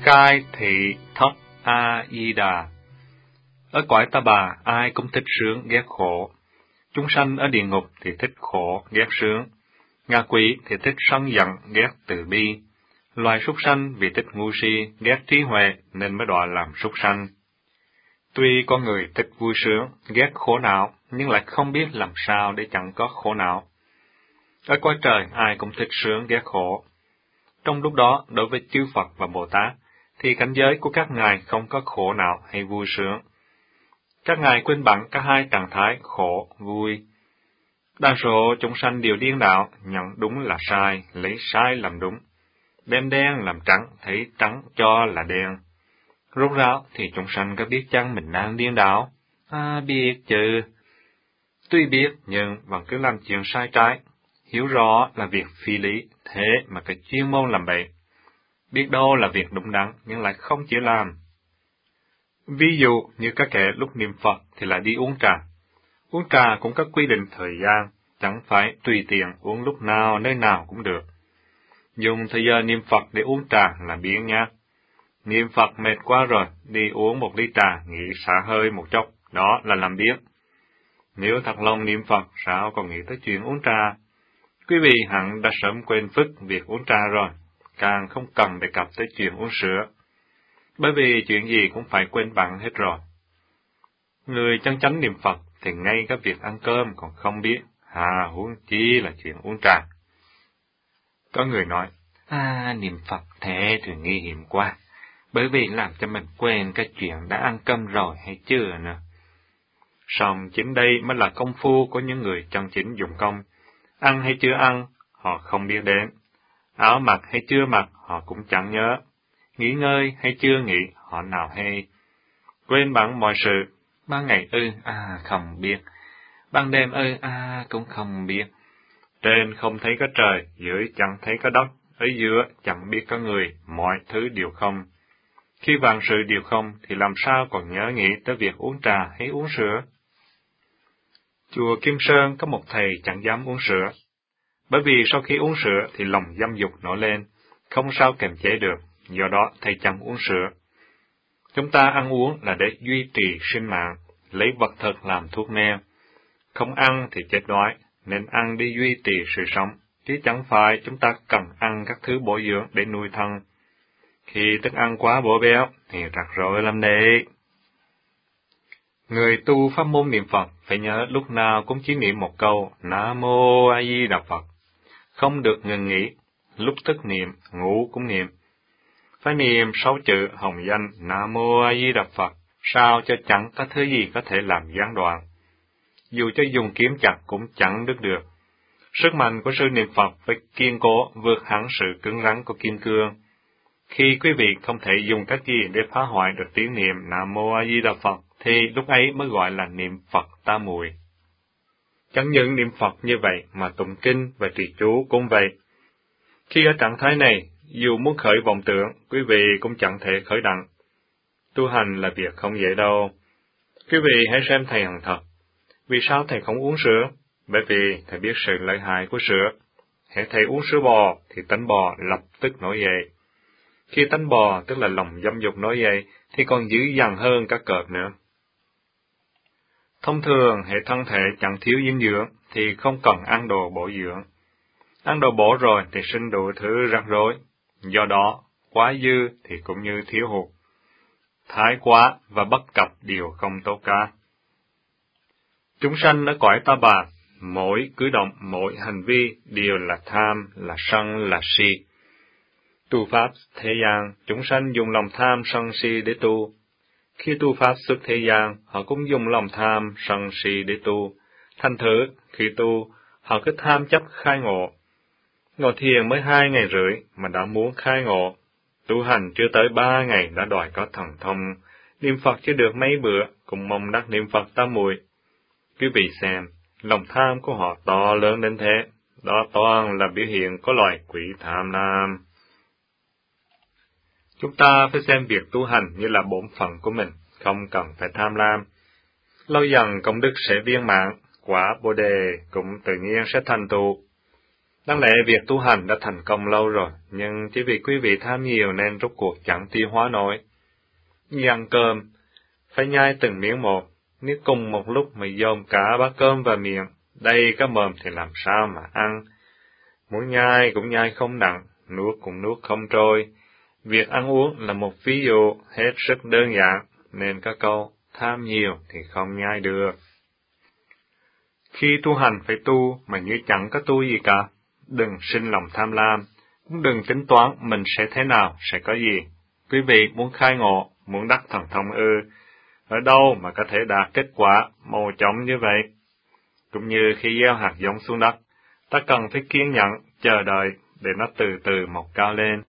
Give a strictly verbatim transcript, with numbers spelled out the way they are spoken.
Cai thị thất A Di Đà. Ở cõi Ta Bà, ai cũng thích sướng ghét khổ. Chúng sanh ở địa ngục thì thích khổ ghét sướng. Ngạ quỷ thì thích sân giận ghét từ bi. Loài súc sanh vì thích ngu si ghét trí huệ nên mới đọa làm súc sanh. Tuy có người thích vui sướng, ghét khổ não, nhưng lại không biết làm sao để chẳng có khổ não. Ở cõi trời, ai cũng thích sướng ghét khổ. Trong lúc đó, đối với chư Phật và Bồ Tát, thì cảnh giới của các ngài không có khổ não hay vui sướng. Các ngài quên bẵng cả hai trạng thái khổ, vui. Đa số chúng sanh đều điên đảo, nhận đúng là sai, lấy sai làm đúng. Đem đen làm trắng, thấy trắng cho là đen. Rốt ráo thì chúng sanh có biết chăng mình đang điên đảo? À, biết chứ. Tuy biết, nhưng vẫn cứ làm chuyện sai trái. Hiểu rõ là việc phi lý, thế mà cái chuyên môn làm bậy. Biết đâu là việc đúng đắn, nhưng lại không chịu làm. Ví dụ như các kẻ lúc niệm Phật thì lại đi uống trà. Uống trà cũng có quy định thời gian, chẳng phải tùy tiện uống lúc nào, nơi nào cũng được. Dùng thời giờ niệm Phật để uống trà là biếng nhá. Niệm Phật mệt quá rồi, đi uống một ly trà, nghỉ xả hơi một chốc, đó là làm biếng. Nếu thật lòng niệm Phật, sao còn nghĩ tới chuyện uống trà? Quý vị hẳn đã sớm quên phức việc uống trà rồi, càng không cần đề cập tới chuyện uống sữa. Bởi vì chuyện gì cũng phải quên bẵng hết rồi. Người chân chánh niệm Phật thì ngay cả việc ăn cơm còn không biết, hà huống chi là chuyện uống trà. Có người nói, à, niệm Phật thế thì nguy hiểm quá, bởi vì làm cho mình quên cái chuyện đã ăn cơm rồi hay chưa nữa. Song chính đây mới là công phu của những người chân chính dụng công. Ăn hay chưa ăn, họ không biết đến. Áo mặc hay chưa mặc, họ cũng chẳng nhớ. Nghỉ ngơi hay chưa nghỉ, họ nào hay. Quên bẵng mọi sự. Ban ngày ư, à, không biết. Ban đêm ư, à, cũng không biết. Trên không thấy có trời, dưới chẳng thấy có đất, ở giữa chẳng biết có người, mọi thứ đều không. Khi vạn sự đều không, thì làm sao còn nhớ nghĩ tới việc uống trà hay uống sữa? Chùa Kim Sơn có một thầy chẳng dám uống sữa. Bởi vì sau khi uống sữa thì lòng dâm dục nổi lên, không sao kiềm chế được, do đó thầy chẳng uống sữa. Chúng ta ăn uống là để duy trì sinh mạng, lấy vật thực làm thuốc men. Không ăn thì chết đói, nên ăn để duy trì sự sống, chứ chẳng phải chúng ta cần ăn các thứ bổ dưỡng để nuôi thân. Khi thức ăn quá bổ béo thì rắc rối lắm đấy. Người tu pháp môn niệm Phật phải nhớ lúc nào cũng chỉ niệm một câu Nam Mô A Di Đà Phật, không được ngừng nghỉ, lúc thức niệm, ngủ cũng niệm. Phải niệm sáu chữ hồng danh Nam Mô A Di Đà Phật, sao cho chẳng có thứ gì có thể làm gián đoạn. Dù cho dùng kiếm chặt cũng chẳng đứt được. Sức mạnh của sự niệm Phật phải kiên cố vượt hẳn sự cứng rắn của kim cương. Khi quý vị không thể dùng cách gì để phá hoại được tiếng niệm Nam Mô A Di Đà Phật, thì lúc ấy mới gọi là niệm Phật tam muội. Chẳng những niệm Phật như vậy mà tụng kinh và trì chú cũng vậy. Khi ở trạng thái này, dù muốn khởi vọng tưởng, quý vị cũng chẳng thể khởi đặng. Tu hành là việc không dễ đâu. Quý vị hãy xem thầy Hằng Thật. Vì sao thầy không uống sữa? Bởi vì thầy biết sự lợi hại của sữa. Hễ thầy uống sữa bò thì tánh bò lập tức nổi dậy. Khi tánh bò, tức là lòng dâm dục nổi dậy, thì còn dữ dằn hơn cả cọp nữa. Thông thường, hệ thân thể chẳng thiếu dinh dưỡng, thì không cần ăn đồ bổ dưỡng. Ăn đồ bổ rồi thì sinh đủ thứ rắc rối. Do đó, quá dư thì cũng như thiếu hụt. Thái quá và bất cập đều không tốt cả. Chúng sanh ở cõi Ta Bà, mỗi cử động, mỗi hành vi đều là tham, là sân, là si. Tu pháp thế gian, chúng sanh dùng lòng tham sân si để tu. Khi tu pháp xuất thế gian, họ cũng dùng lòng tham sân si để tu. Thành thử, khi tu, họ cứ tham chấp khai ngộ. Ngồi thiền mới hai ngày rưỡi mà đã muốn khai ngộ. Tu hành chưa tới ba ngày đã đòi có thần thông. Niệm Phật chưa được mấy bữa, cũng mong đắc niệm Phật tam muội. Quý vị xem, lòng tham của họ to lớn đến thế. Đó toàn là biểu hiện có loài quỷ tham lam. Chúng ta phải xem việc tu hành như là bổn phận của mình, không cần phải tham lam. Lâu dần công đức sẽ viên mãn, quả Bồ đề cũng tự nhiên sẽ thành tựu. Đáng lẽ việc tu hành đã thành công lâu rồi, nhưng chỉ vì quý vị tham nhiều nên rốt cuộc chẳng tiêu hóa nổi. Như ăn cơm, phải nhai từng miếng một, nếu cùng một lúc mà dồn cả bát cơm vào miệng, đầy cá mồm thì làm sao mà ăn. Muốn nhai cũng nhai không nặng, nuốt cũng nuốt không trôi. Việc ăn uống là một ví dụ hết sức đơn giản, nên có câu tham nhiều thì không nhai được. Khi tu hành phải tu mà như chẳng có tu gì cả. Đừng sinh lòng tham lam, cũng đừng tính toán mình sẽ thế nào, sẽ có gì. Quý vị muốn khai ngộ, muốn đắc thần thông ư, ở đâu mà có thể đạt kết quả mau chóng như vậy? Cũng như khi gieo hạt giống xuống đất, ta cần phải kiên nhẫn, chờ đợi để nó từ từ mọc cao lên.